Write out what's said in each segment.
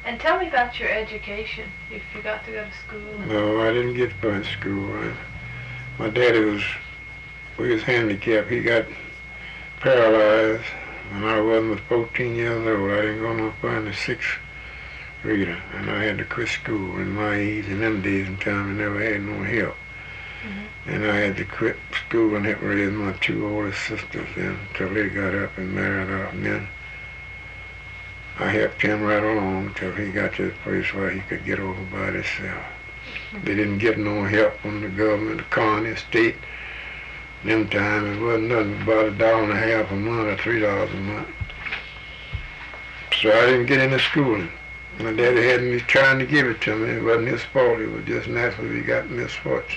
And tell me about your education, if you got to go to school. No, I didn't get far in school. My daddy was handicapped. He got paralyzed when I was 14 years old. I didn't go no far in the sixth grade, and I had to quit school. In my age, in them days and time, I never had no help. And I had to quit school and help raise my two older sisters then until they got up and married out. And then I helped him right along until he got to the place where he could get over by himself. They didn't get no help from the government, the county, state. Them times it wasn't nothing about $1.50 a month or $3 a month. So I didn't get into schooling. My daddy hadn't been trying to give it to me. It wasn't his fault. It was just naturally he got misfortune.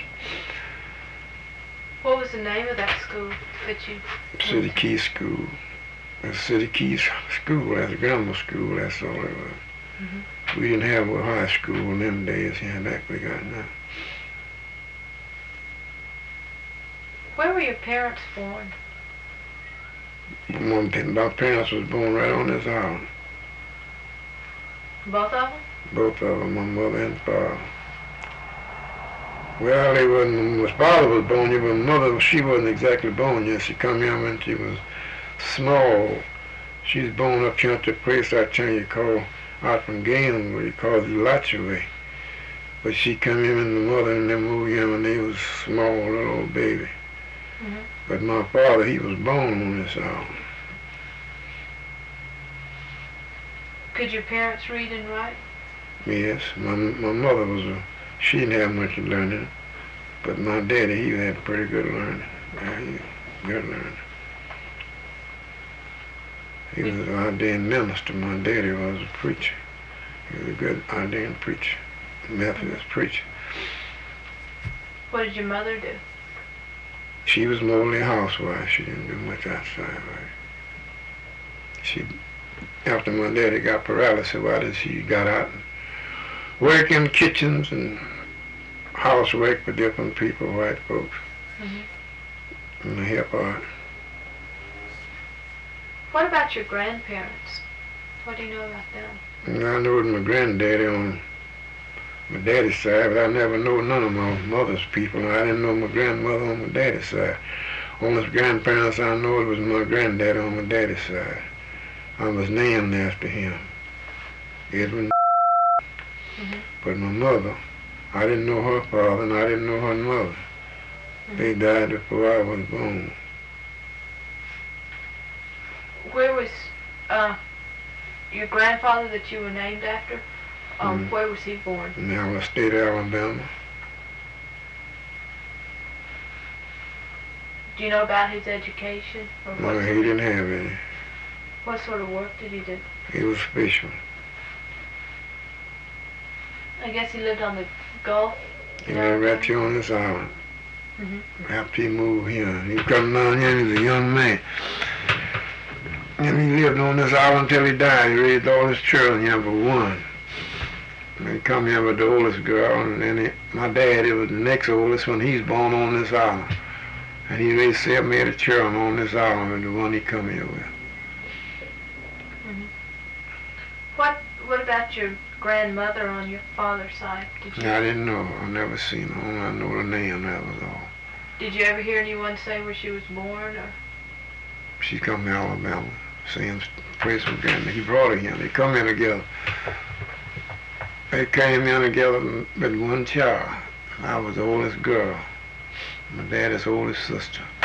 What was the name of that school that you... City Key School. That's City Key School. That's a grammar school. That's all it was. We didn't have a high school in them days here like we got now. Where were your parents born? My parents was born right on this island. Both of them? Both of them, my mother and father. Well, they wasn't, when my father was born yet, but my mother, she wasn't exactly born yet. She come here when she was small. She was born up here at the place I tell you called, out from Galen, where you call it Latchaway. But she come in and the mother and them moved here when they was small, little old baby. But my father, he was born on this island. Could your parents read and write? Yes, my mother she didn't have much learning, but my daddy, he had pretty good learning. Yeah, he good learning. He was an ordained minister. My daddy was a preacher. He was a good ordained preacher, Methodist preacher. What did your mother do? She was mostly a housewife. She didn't do much outside work. After my daddy got paralysis, she got out and worked in kitchens and housework for different people, white folks. And I help out. What about your grandparents? What do you know about them? I know my granddaddy on my daddy's side, but I never know none of my mother's people. I didn't know my grandmother on my daddy's side. Only grandparents I know it was my granddaddy on my daddy's side. I was named after him, Edwin. But my mother, I didn't know her father and I didn't know her mother. They died before I was born. Where was your grandfather that you were named after? Where was he born? In our state of Alabama. Do you know about his education? No, he didn't have any. What sort of work did he do? He was fishing. I guess he lived on the Gulf. He lived right here on this island. After he moved here, he come down here, he was a young man. And he lived on this island until he died. He raised all his children here but one. And he come here with the oldest girl, and then my dad, it was the next oldest one. He's born on this island. And he raised 7 or 8 children on this island with the one he come here with. What about your grandmother on your father's side? I didn't know. I never seen her. Only I know the name, that was all. Did you ever hear anyone say where she was born? Or? She come to Alabama, same place with Granny. He brought her here. They come in together. They came in together with one child. I was the oldest girl. My daddy's oldest sister.